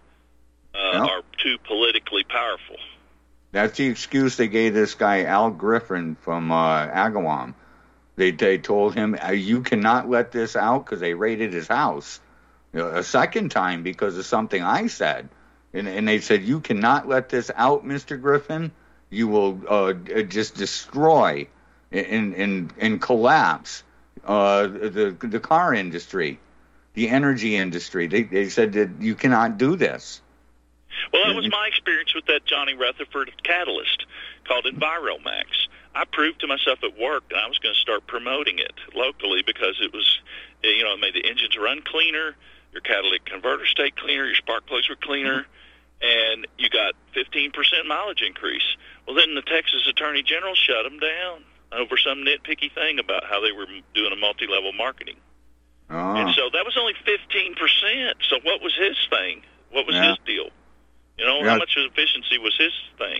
are too politically powerful. That's the excuse they gave this guy, Al Griffin from Agawam. They told him, you cannot let this out because they raided his house a second time because of something I said. And they said, you cannot let this out, Mr. Griffin. You will just destroy and collapse the car industry, the energy industry. They said that you cannot do this. Well, that was my experience with that Johnny Rutherford catalyst called Enviromax. I proved to myself at work that I was going to start promoting it locally because it was, it made the engines run cleaner, your catalytic converter stayed cleaner, your spark plugs were cleaner, and you got 15% mileage increase. Well, then the Texas Attorney General shut them down over some nitpicky thing about how they were doing a multi-level marketing. Oh. And so that was only 15%. So what was his thing? What was his deal? How much efficiency was his thing?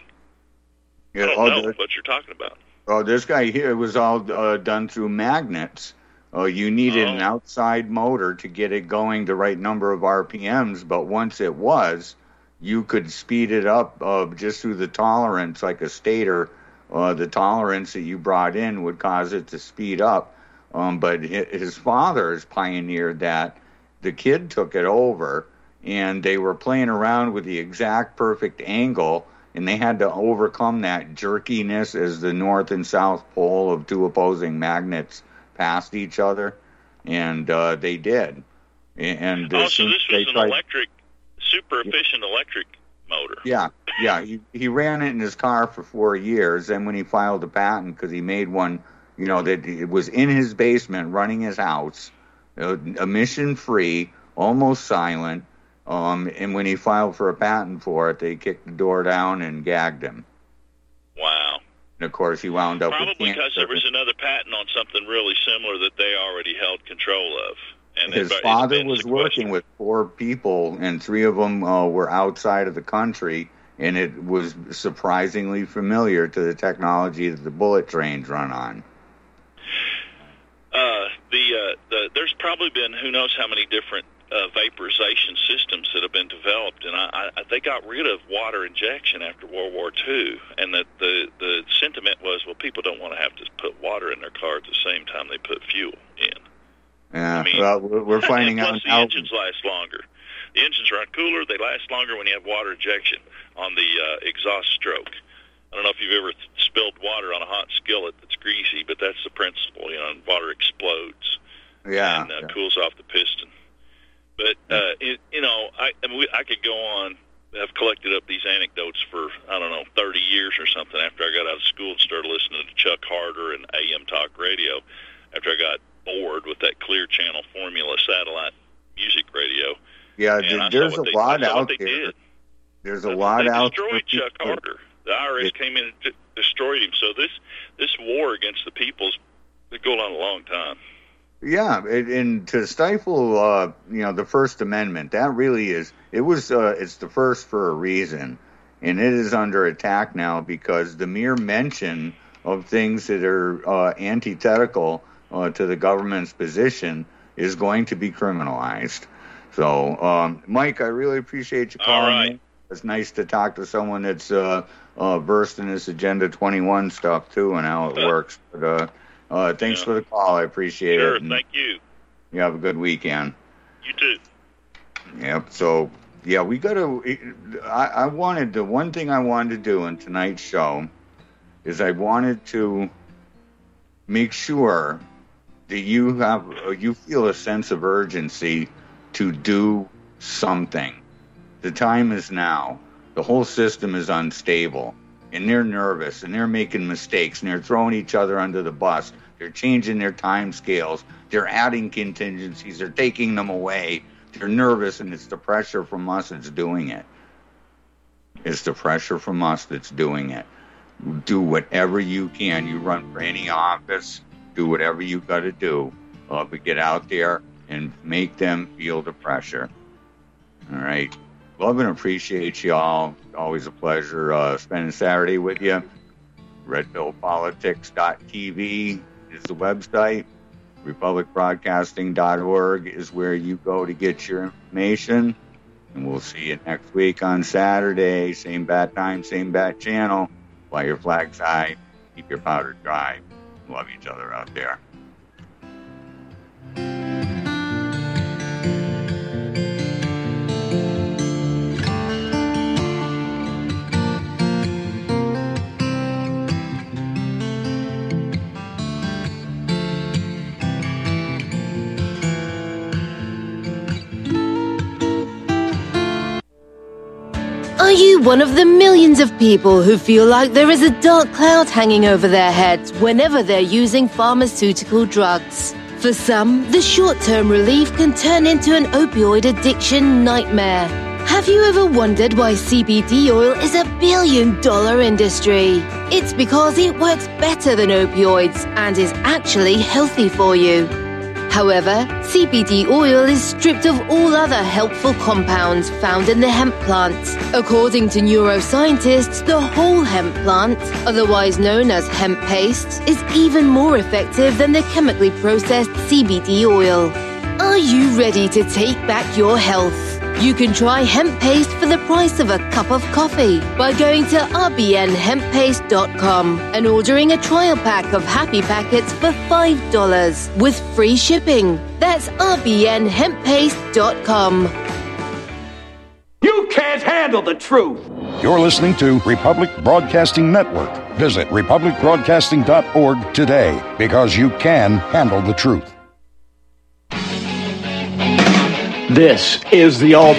I don't know what you're talking about. Oh, this guy here was all done through magnets. You needed an outside motor to get it going the right number of RPMs, but once it was, you could speed it up just through the tolerance, like a stator. The tolerance that you brought in would cause it to speed up. But his father has pioneered that. The kid took it over, and they were playing around with the exact perfect angle, and they had to overcome that jerkiness as the North and South pole of two opposing magnets passed each other, and they did. And so this was an electric, super efficient electric motor. Yeah. He ran it in his car for 4 years, and when he filed a patent, because he made one, that it was in his basement running his house, emission-free, almost silent, and when he filed for a patent for it, they kicked the door down and gagged him. Wow. And, of course, he wound up probably with because there was another patent on something really similar that they already held control of. And his father was working with 4 people, and 3 of them were outside of the country, and it was surprisingly familiar to the technology that the bullet trains run on. There's probably been who knows how many different vaporization systems that have been developed, and they got rid of water injection after World War II, and that the sentiment was, well, people don't want to have to put water in their car at the same time they put fuel in. Yeah, well, we're finding out now. The engines last longer. The engines run cooler. They last longer when you have water injection on the exhaust stroke. I don't know if you've ever spilled water on a hot skillet that's greasy, but that's the principle. Water explodes. Yeah. And cools off the piston. But, I could go on. I've collected up these anecdotes for, 30 years or something after I got out of school and started listening to Chuck Harder and AM Talk Radio after I got bored with that Clear Channel Formula satellite music radio. Yeah, there's a lot out there. There's a lot out there. They destroyed Chuck Harder. The IRS came in and destroyed him. So this war against the people's been going on a long time. Yeah, and to stifle, the First Amendment, that really is. It's the first for a reason, and it is under attack now because the mere mention of things that are antithetical to the government's position is going to be criminalized. So, Mike, I really appreciate you calling in. It's nice to talk to someone that's versed in this Agenda 21 stuff, too, and how it works. But thanks for the call. I appreciate it. Sure, thank you. You have a good weekend. You too. Yep. So, we got to... The one thing I wanted to do in tonight's show is I wanted to make sure that you feel a sense of urgency to do something. The time is now. The whole system is unstable, and they're nervous, and they're making mistakes, and they're throwing each other under the bus. They're changing their time scales. They're adding contingencies. They're taking them away. They're nervous, and it's the pressure from us that's doing it. It's the pressure from us that's doing it. Do whatever you can. You run for any office. Do whatever you got to do. But get out there and make them feel the pressure. All right. Love and appreciate you all. Always a pleasure spending Saturday with you. RedPillPolitics.tv is the website. RepublicBroadcasting.org is where you go to get your information. And we'll see you next week on Saturday. Same bat time, same bat channel. Fly your flags high. Keep your powder dry. Love each other out there. Are you one of the millions of people who feel like there is a dark cloud hanging over their heads whenever they're using pharmaceutical drugs? For some, the short-term relief can turn into an opioid addiction nightmare. Have you ever wondered why CBD oil is a billion-dollar industry? It's because it works better than opioids and is actually healthy for you. However, CBD oil is stripped of all other helpful compounds found in the hemp plant. According to neuroscientists, the whole hemp plant, otherwise known as hemp paste, is even more effective than the chemically processed CBD oil. Are you ready to take back your health? You can try hemp paste for the price of a cup of coffee by going to rbnhemppaste.com and ordering a trial pack of Happy Packets for $5 with free shipping. That's rbnhemppaste.com. can't handle the truth. You're listening to Republic Broadcasting Network. Visit republicbroadcasting.org today, because you can handle the truth. This is the alternative.